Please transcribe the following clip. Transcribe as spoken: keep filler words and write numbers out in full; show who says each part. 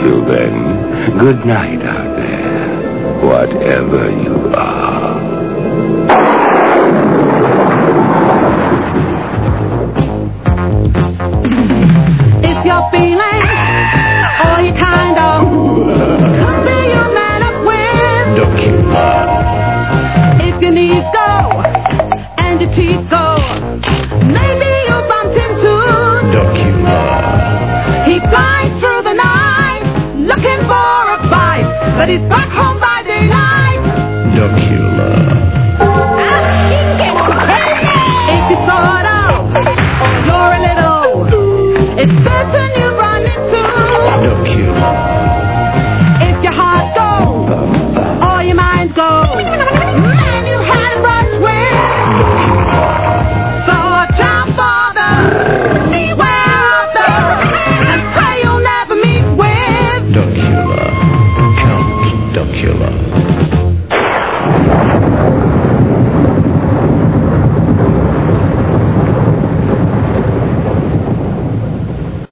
Speaker 1: Until then, good night out there, whatever you are.
Speaker 2: If you're feeling all you kind of could be your man up with.
Speaker 1: Don't you?
Speaker 2: If your knees go and your teeth go, maybe you'll bump into.
Speaker 1: Don't you?
Speaker 2: He flies through the night looking for a fight, but he's back home.